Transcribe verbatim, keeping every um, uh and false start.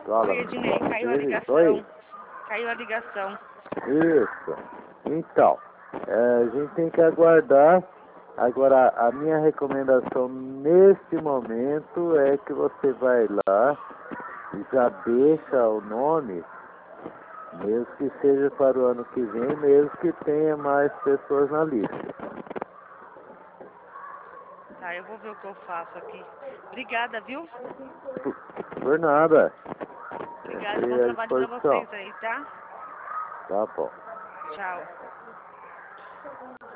Fala. Oi, Ednei, caiu a Oi. ligação. Oi. Caiu a ligação. Isso. Então, é, a gente tem que aguardar. Agora, a minha recomendação neste momento é que você vai lá e já deixa o nome, mesmo que seja para o ano que vem, mesmo que tenha mais pessoas na lista. Tá, eu vou ver o que eu faço aqui. Obrigada, viu? Por, por nada. Obrigada, Sempre bom à trabalho pra disposição. vocês aí, tá? Tá bom. Tchau.